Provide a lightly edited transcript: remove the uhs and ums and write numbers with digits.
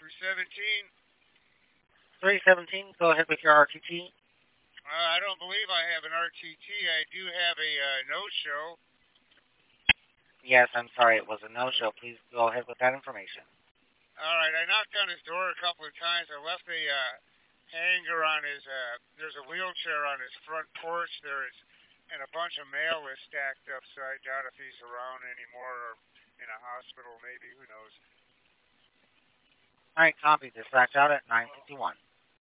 317. 317, go ahead with your RTT. I don't believe I have an RTT. I do have a no-show. Yes, I'm sorry, it was a no-show. Please go ahead with that information. All right, I knocked on his door a couple of times. I left a hanger on his, there's a wheelchair on his front porch there, and a bunch of mail is stacked up, so I doubt if he's around anymore or in a hospital maybe, who knows. All right, copy. Dispatch out at 951.